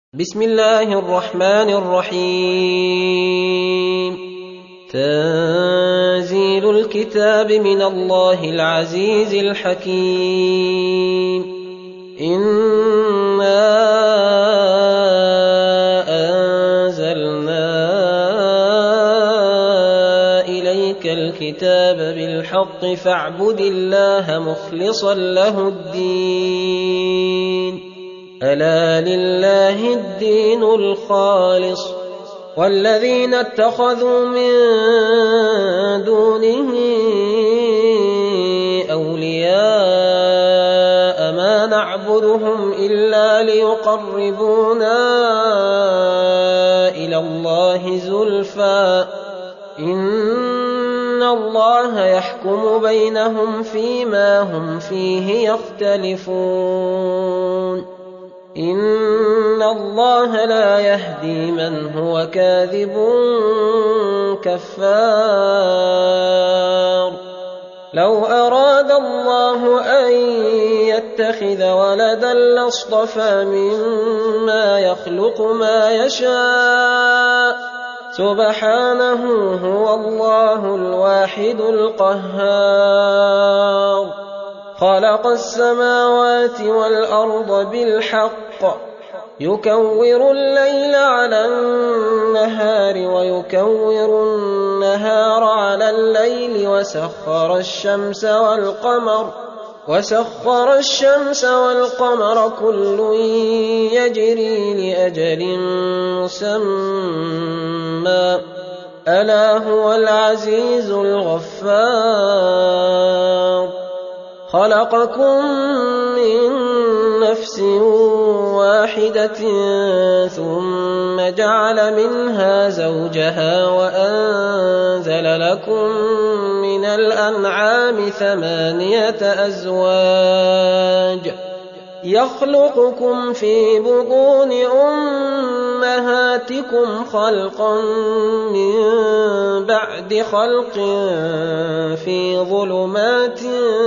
بسم الله الرحمن الرحيم. تنزيل الكتاب من الله العزيز الحكيم. إنا أنزلنا إليك الكتاب بالحق فاعبد الله مخلصا له الدين. ألا لله الدين الخالص والذين اتخذوا من دونه أولياء ما نعبدهم إلا ليقربونا إلى الله زلفى إن الله يحكم بينهم فيما هم فيه يختلفون. إن الله لا يهدي من هو كاذب كفار. لو أراد الله أن يتخذ ولدا لاصطفى مما يخلق ما يشاء سبحانه هو الله الواحد القهار. خلق السماوات والأرض بالحق يكور الليل على النهار ويكور النهار على الليل وسخر الشمس والقمر كل يجري لأجل مسمى ألا هو العزيز الغفار. خلقكم من نفس واحدة ثم جعل منها زوجها وأنزل لكم من الأنعام 8 أزواج يخلقكم في بطون أمهاتكم خلقا من بعد خلق في ظلمات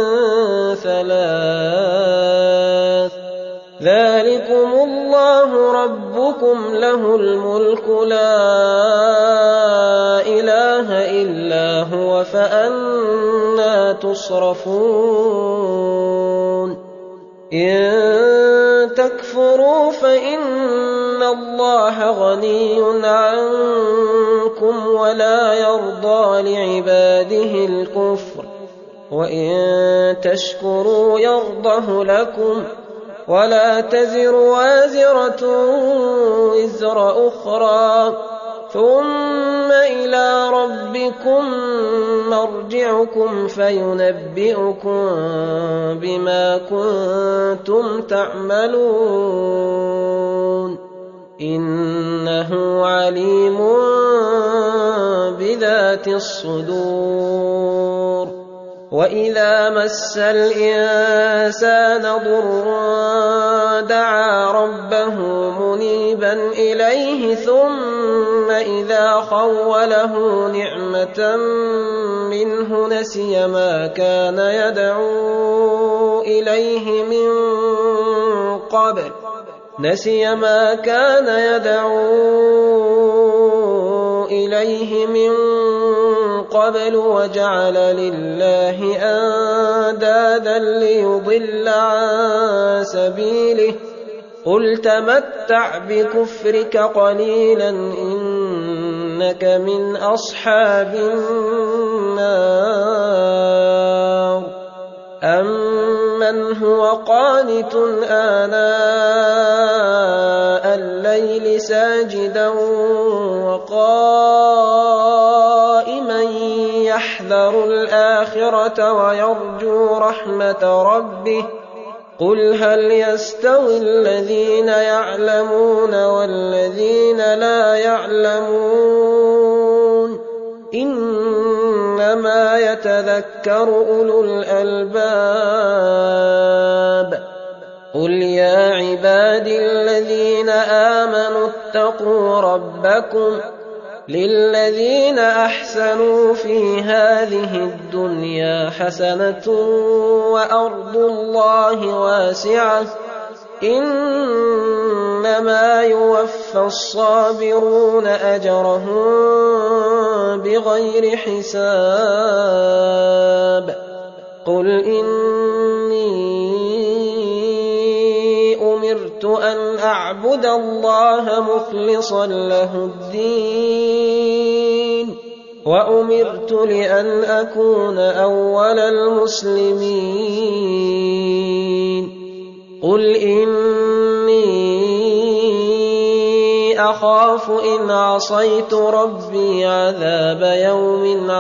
3 ذلكم الله ربكم له الملك لا إله إلا هو فأنى تصرفون. إن تكفروا فإن الله غني عنكم ولا يرضى لعباده الكفر وإن تشكروا يرضه لكم ولا تزر وازرة وزر أخرى ثم إلى ربكم مرجعكم فينبئكم بما كنتم تعملون إنه عليم بذات الصدور. وإذا مس الإنسان ضر دعا ربه منيبا إليه ثم إذا خوله نعمة منه نسي ما كان يدعو إليه من قبل وجعل لله أندادا ليضل عن سبيله قل تمتع بكفرك قليلا إنك من أصحاب النار. أمن هو قانت آناء الليل ساجدا وقائما يحذر الآخرة ويرجو رحمة ربه قل هل يستوي الذين يعلمون والذين لا يعلمون إنما يتذكر أولو الألباب. قل يا عبادي الذين آمنوا اتقوا ربكم للذين أحسنوا في هذه الدنيا حسنة وأرض الله واسعة إنما يوفى الصابرون أجرهم بغير حساب قل إني أمرت أن أعبد الله مخلصا له الدين وأمرت لأن أكون أول المسلمين قل إني أخاف إن عصيت ربي عذاب يوم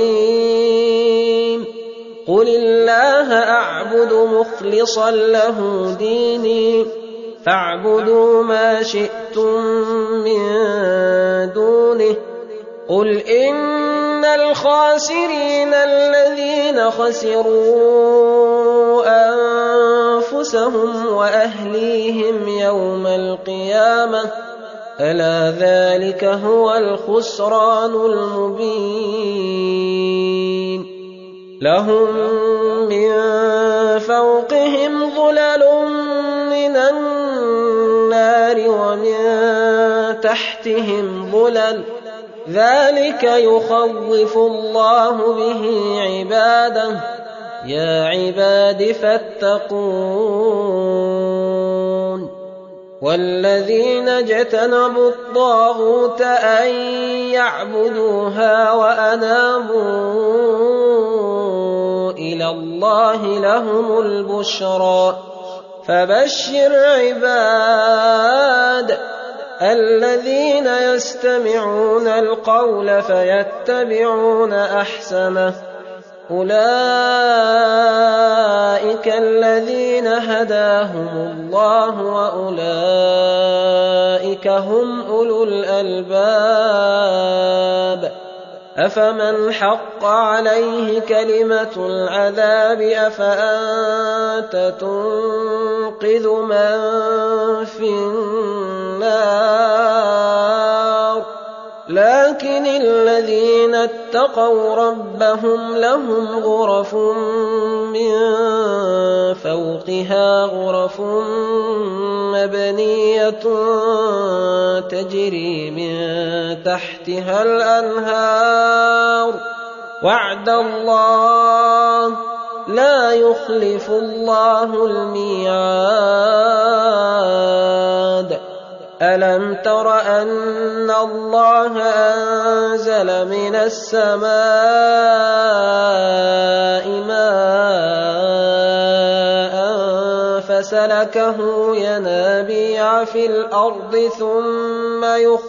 عظيم قل الله أعبد مخلصا له ديني فاعبدوا ما شئتم من دونه قل إن الخاسرين الذين خسروا أنفسهم وأهليهم يوم القيامة ألا ذلك هو الخسران المبين لهم من فوقهم ظلل من النار ومن تحتهم ظلل ذلك يخوف الله به عباده يا عباد فاتقون والذين اجتنبوا الطاغوت أن يعبدوها وأنابوا إلى الله لهم البشرى فبشر عباد الذين يستمعون القول فيتبعون أحسنه أولئك الذين هداهم الله وأولئك هم أولو الألباب أفمن حق عليه كلمة العذاب أفأنت تنقذ من في النار لكن الذين اتقوا ربهم لهم غرف من فوقها غرف مبنية تجري من تحتها الأنهار وعد الله لا يخلف الله الميعاد ألم تر أن الله أنزل من السماء ماء فسلكه ينابيع في الأرض ثم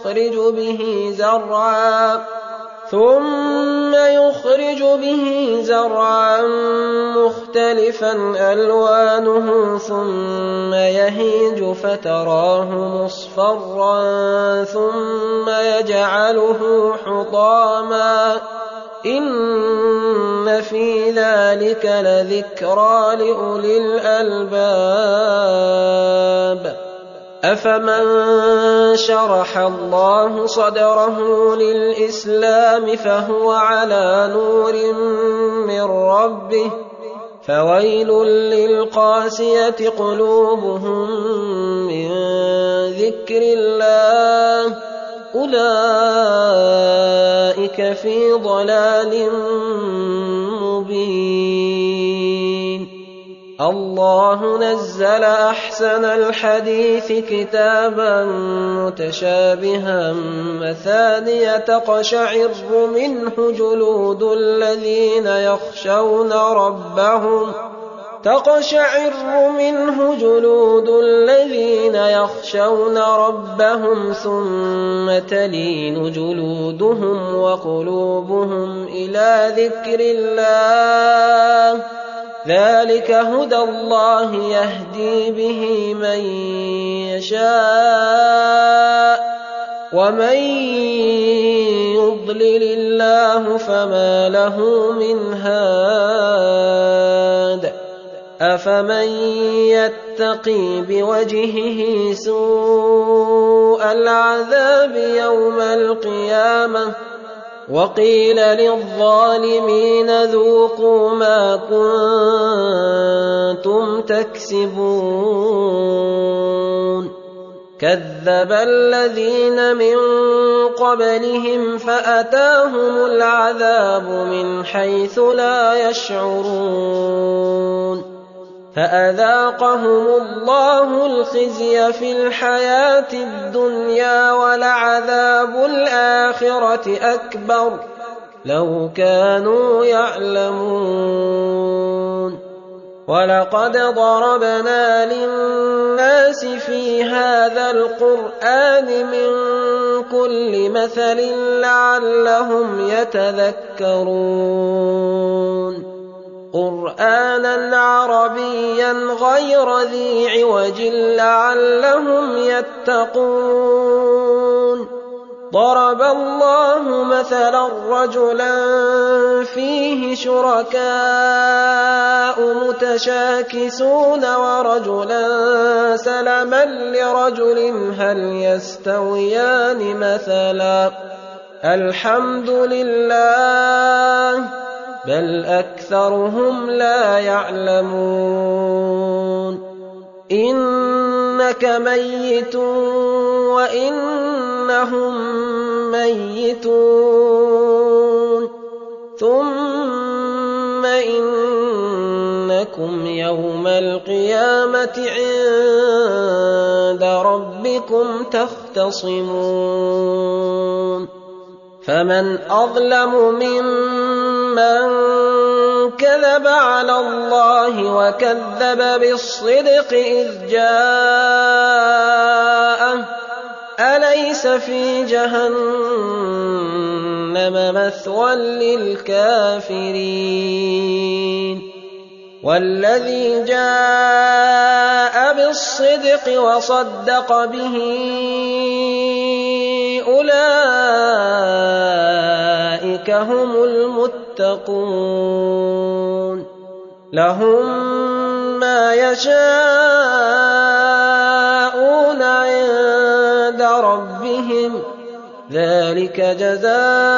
يخرج به زرعا مختلفا ألوانه ثم يهيج فتراه مصفرا ثم يجعله حطاما إن في ذلك لذكرى لأولي الألباب أفمن شرح الله صدره للإسلام فهو على نور من ربه فويل للقاسية قلوبهم من ذكر الله أولئك في ضلال مبين الله نزل أحسن الحديث كتابا متشابها مثانية تقشعر منه جلود الذين يخشون ربهم ثم تلين جلودهم وقلوبهم إلى ذكر الله ذلك هدى الله يهدي به من يشاء ومن يضلل الله فما له من هاد أفمن يتقي بوجهه سوء العذاب يوم القيامة وقيل للظالمين ذوقوا ما كنتم تكسبون كذب الذين من قبلهم فأتاهم العذاب من حيث لا يشعرون فأذاقهم الله الخزي في الحياة الدنيا ولعذاب الآخرة أكبر لو كانوا يعلمون ولقد ضربنا للناس في هذا القرآن من كل مثل لعلهم يتذكرون قرآنا عربيا غير ذي عوج لعلهم يتقون ضرب الله مثلا رجلا فيه شركاء متشاكسون ورجلا سلما لرجل هل يستويان مثلا الحمد لله بل أكثرهم لا يعلمون إنك ميت وإنهم ميتون ثم إنكم يوم القيامة عند ربكم تختصمون فمن أظلم ممن كذب على الله وكذب بالصدق إذ جاءه أليس في جهنم مثوى للكافرين والذي جاء بالصدق وصدق به أولئك هم المتقون لهم ما يشاءون عند ربهم ذلك جزاء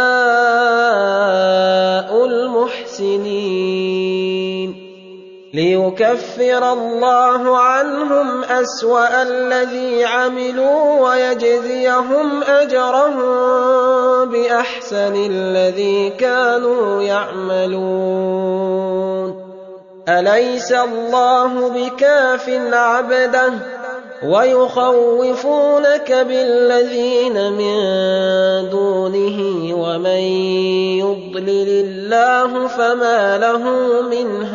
المحسنين ليكفر الله عنهم أسوأ الذي عملوا ويجزيهم أجرهم بأحسن الذي كانوا يعملون أليس الله بكاف عبده ويخوفونك بالذين من دونه ومن يضلل الله فما له من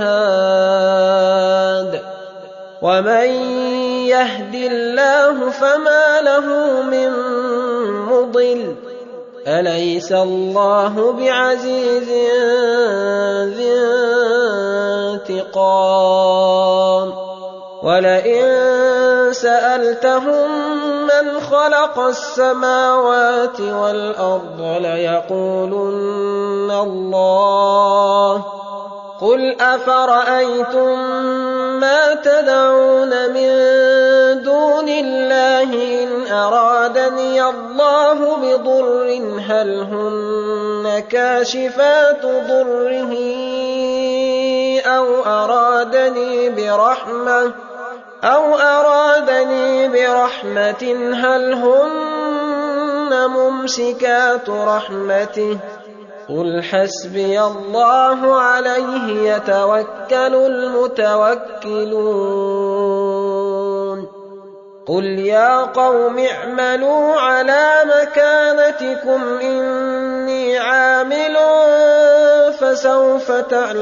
هاد ومن يهد الله فما له من مضل أليس الله بعزيز ذي انتقام ولئن سألتهم من خلق السماوات والأرض ليقولن الله قل أفرأيتم ما تدعون من دون الله إن أرادني الله بضر هل هن كاشفات ضره أو أرادني برحمة هل هن ممسكات رحمته قل حسبي الله عليه يتوكل المتوكلون قل يا قوم اعملوا على مكانتكم إني عامل فسوف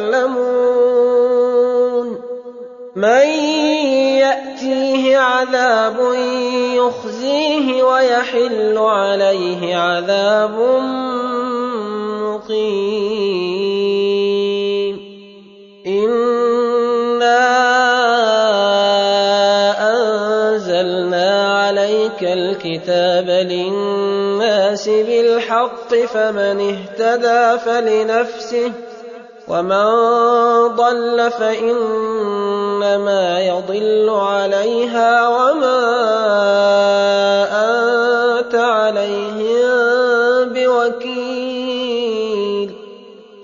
تعلمون من يأتيه عذاب يخزيه ويحل عليه عذاب مقيم إنا أنزلنا عليك الكتاب للناس بالحق فمن اهتدى فلنفسه ومن ضل فإنما يضل عليها وما أنت عليهم بوكيل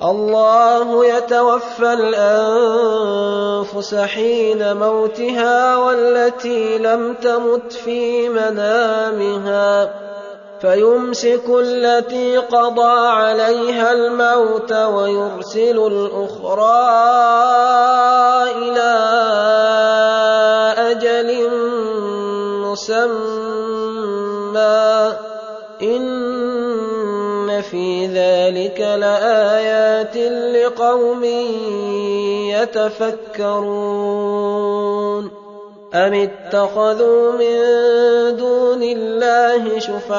الله يتوفى الأنفس حين موتها والتي لم تمت في منامها فيمسك التي قضى عليها الموت ويرسل الأخرى إلى أجل مسمى إن في ذلك لآيات لقوم يتفكرون أم اتخذوا من دون الله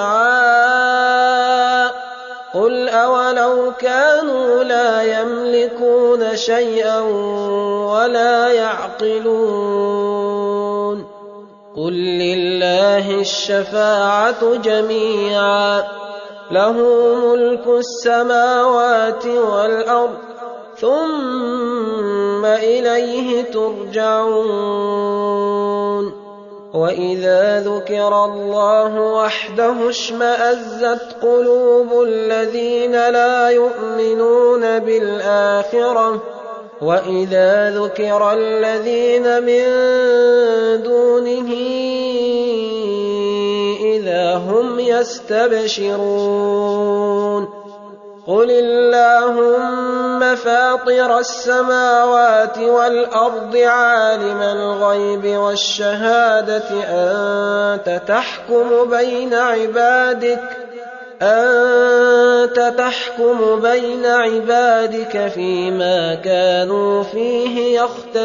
شفعاء قل أولو كانوا لا يملكون شيئا ولا يعقلون قل لله الشفاعة جميعا له ملك السماوات والأرض ثم إليه ترجعون وإذا ذكر الله وحده اشمأزت قلوب الذين لا يؤمنون بالآخرة وإذا ذكر الذين من دونه إذا هم يستبشرون قل اللهم فاطر السماوات والأرض عالم الغيب والشهادة أنت تحكم بين عبادك فيما كانوا فيه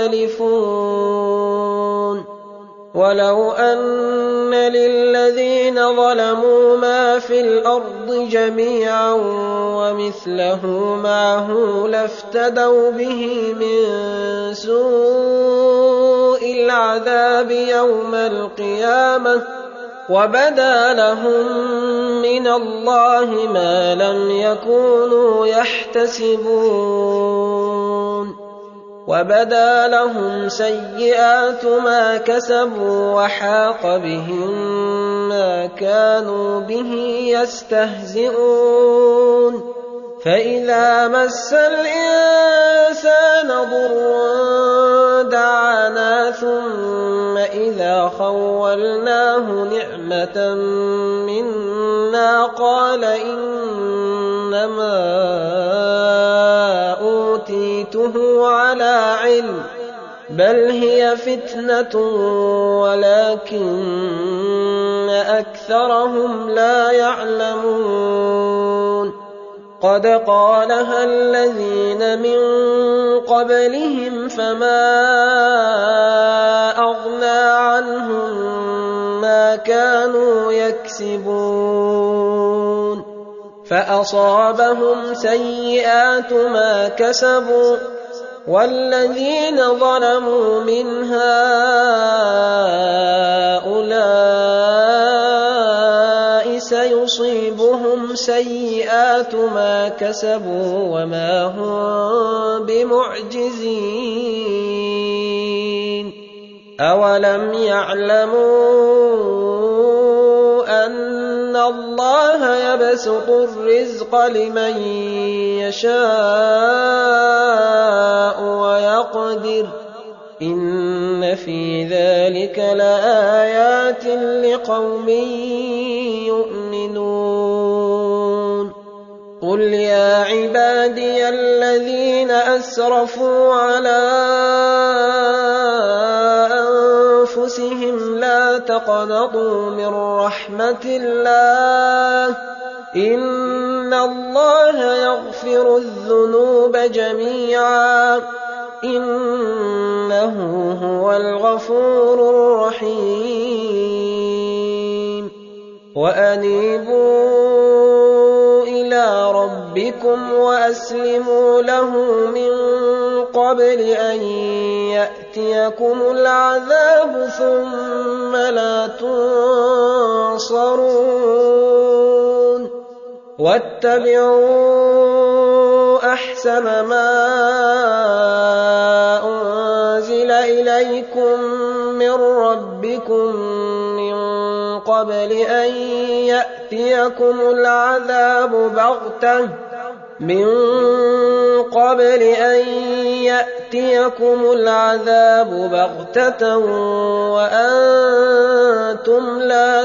يختلفون ولو أن للذين ظلموا ما في الأرض جميعا ومثله معه لافتدوا به من سوء العذاب يوم القيامة وبدا لهم من الله ما لم يكونوا يحتسبون وبدا لهم سيئات ما كسبوا وحاق بهم ما كانوا به يستهزئون فإذا مس الإنسان ضر دعانا ثم إذا خولناه نعمة منا قال إنما أوتيته على علم بل هي فتنة ولكن أكثرهم لا يعلمون قد قالها الذين من قبلهم فما أغنى عنهم ما كانوا يكسبون فأصابهم سيئات ما كسبوا والذين ظلموا من هؤلاء سيصيبهم سيئات ما كسبوا وما هم بمعجزين أولم يعلموا أن الله يبسط الرزق لمن يشاء ويقدر إن في ذلك لآيات لقوم يؤمنون قل يا عبادي الذين أسرفوا على أنفسهم لا تقنطوا من رحمة الله إن الله يغفر الذنوب جميعا إنه هو الغفور الرحيم وأنيبوا إلى ربكم وأسلموا له من قبل أن يأتيكم العذاب ثم لا تنصرون واتبعوا أحسن ما أنزل إليكم من ربكم من قبل أن يأتيكم العذاب بغتة من قبل أن يأتيكم العذاب بغتة وأنتم لا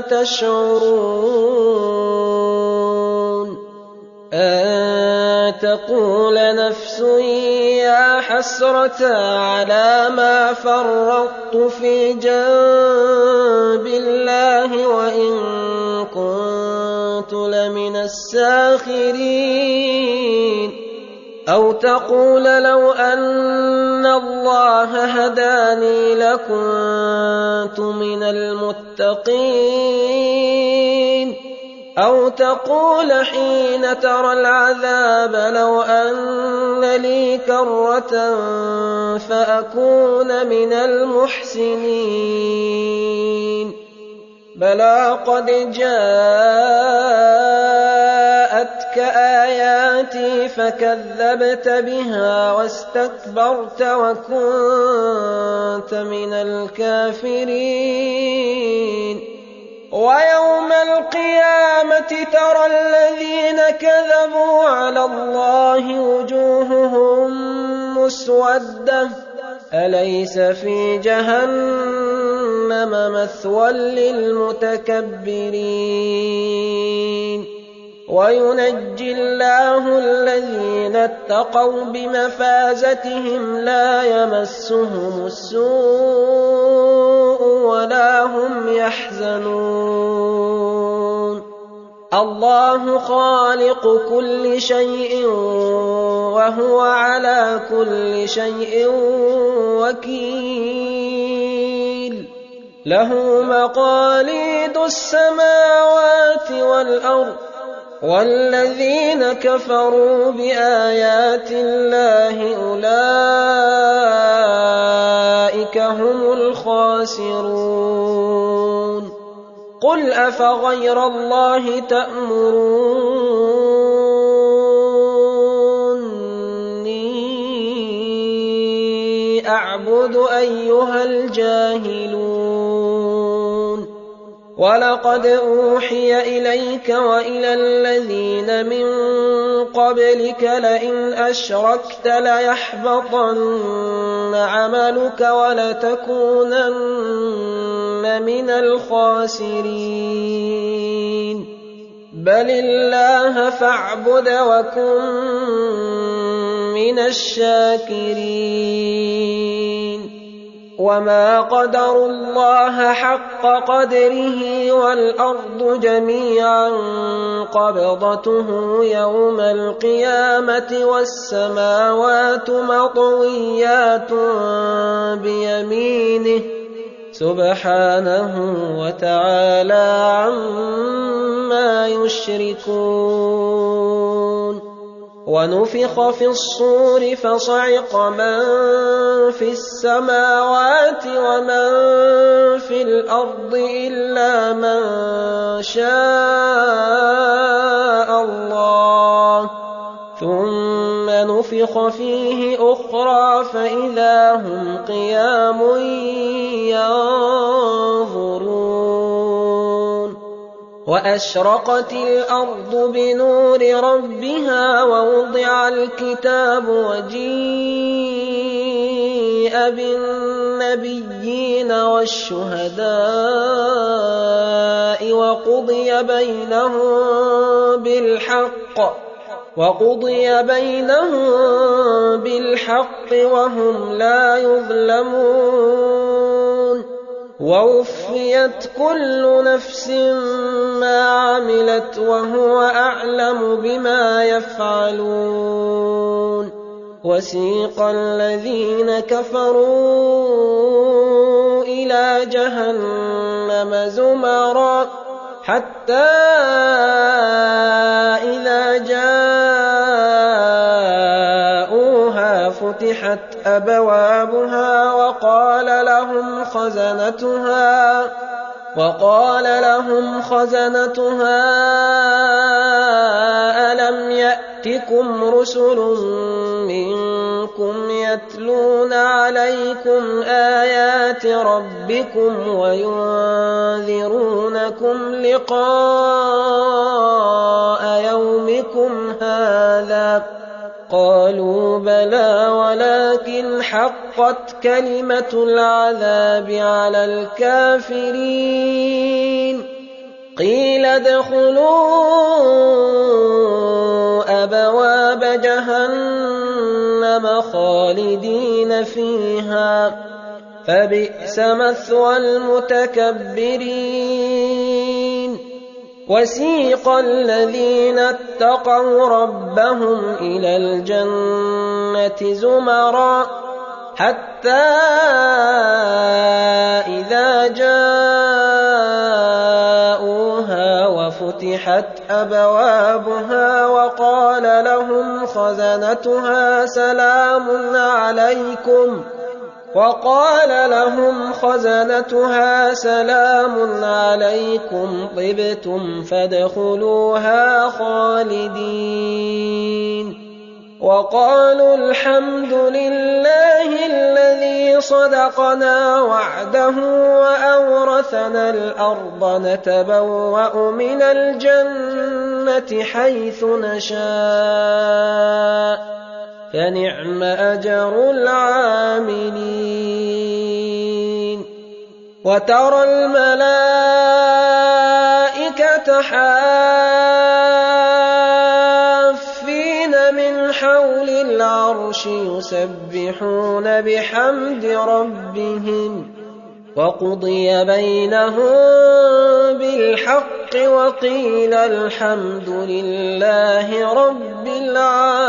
تشعرون أن تقول نفس يا حسرة على ما فرطت في جنب الله وإن كنت لمن الساخرين أو تقول لو أن الله هداني لكنت من المتقين أو تقول حين ترى العذاب لو أن لي كرة فأكون من المحسنين بلى قد جاءتك آياتي فكذبت بها واستكبرت وكنت من الكافرين ويوم القيامة ترى الذين كذبوا على الله وجوههم مسودة أليس في جهنم مثوى للمتكبرين وينجي الله الذين اتقوا بمفازتهم لا يمسهم السوء ولا هم يحزنون الله خالق كل شيء وهو على كل شيء وكيل له مقاليد السماوات والأرض والذين كفروا بآيات الله أولئك هم الخاسرون قل أفغير الله تأمروني أعبد أيها الجاهلون ولقد أوحي إليك وإلى الذين من قبلك لئن أشركت ليحبطن عملك ولتكونن من الخاسرين بل الله فاعبد وكن من الشاكرين وما قدروا الله حق قدره والأرض جميعا قبضته يوم القيامة والسماوات مطويات بيمينه سبحانه وتعالى عما يشركون ونفخ في الصور فصعق من في السماوات ومن في الأرض إلا من شاء الله ثم نفخ فيه أخرى فإذا هم قيام ينظرون وأشرقت الأرض بنور ربها ووضع الكتاب وجيء بالنبيين والشهداء وقضي بينهم بالحق وهم لا يظلمون ووفيت كل نفس ما عملت وهو أعلم بما يفعلون وسيق الذين كفروا إلى جهنم زمرا حتى إذا جاءوها فتحت أبوابها وقال لهم خزنتها ألم يأتكم رسل منكم يتلون عليكم آيات ربكم وينذرونكم لقاء يومكم هذا قالوا بلى ولكن حقت كلمة العذاب على الكافرين قيل ادخلوا أبواب جهنم خالدين فيها فبئس مثوى المتكبرين وسيق الذين اتقوا ربهم إلى الجنة زمرا حتى إذا جاءوها وفتحت أبوابها وقال لهم خزنتها سلام عليكم طبتم فادخلوها خالدين وقالوا الحمد لله الذي صدقنا وعده وأورثنا الأرض نتبوأ من الجنة حيث نشاء فنعم أجر العاملين وترى الملائكة حافين من حول العرش يسبحون بحمد ربهم وقضي بينهم بالحق وقيل الحمد لله رب العالمين